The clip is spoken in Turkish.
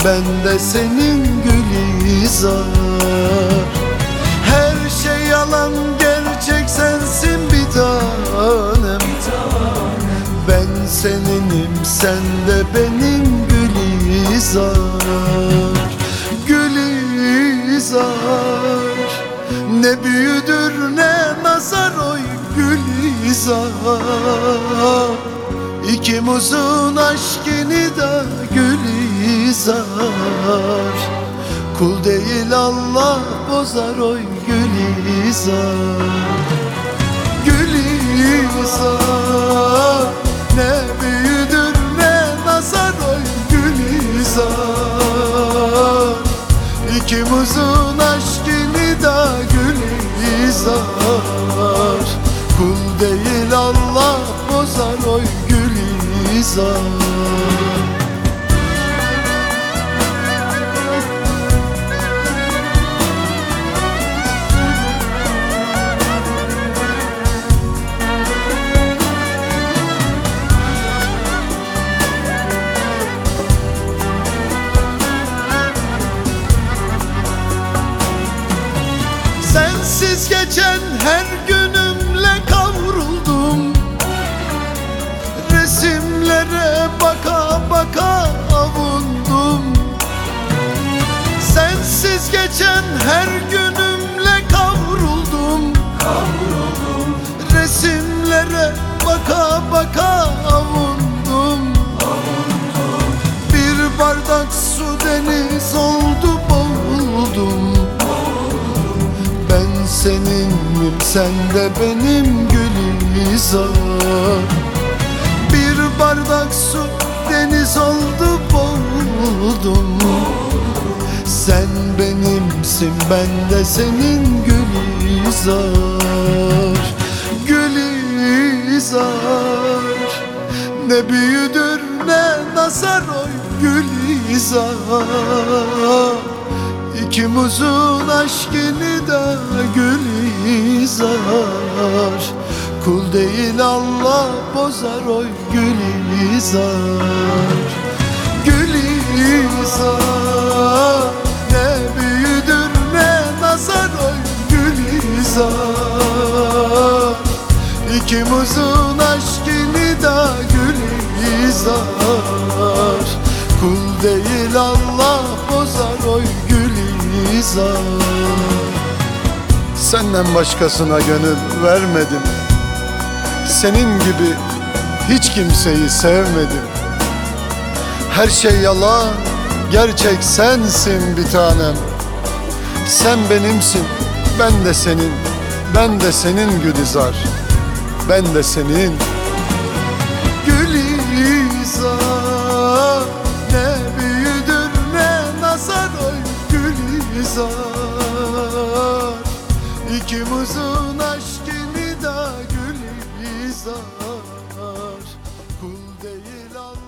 ben de senin Gülizar. Her şey yalan, gerçek sensin bir tanem. Ben seninim, sen de benim Gülizar. Gülizar, ne büyüdür ne nazar oy Gülizar. İkimizin aşkını da Gülizar. Kul değil Allah bozar oy Gülizar. Gülizar, ne büyüdür ne nazar oy Gülizar. İkimizin aşkını da Gülizar. Kul değil Allah bozar oy Gülizar. Sensiz geçen her günümle kavruldum. Resimlere baka baka avundum. Sensiz geçen her günümle kavruldum. Resimlere baka baka avundum. Bir bardak su deniz oldu boğuldum. Ben seninim, sen de benim Gülizar. Bir bardak su deniz oldu boğuldum. Sen benimsin, ben de senin Gülizar. Gülizar, ne büyüdür ne nazar oy Gülizar. İkimizin aşkını da Gülizar. Kul değil Allah bozar oy Gülizar. Gülizar, ne büyüdür ne nazar oy Gülizar. İkimizin aşkını da Gülizar. Kul değil Allah bozar oy Gülizar. Senden başkasına gönül vermedim. Senin gibi hiç kimseyi sevmedim. Her şey yalan, gerçek sensin bir tanem. Sen benimsin, ben de senin. Ben de senin Gülizar. Ben de senin Gülizar. Ne büyüdür ne nazar oy Gülizar. İkimizin aşkını da Gülizar. Kul değil Allah.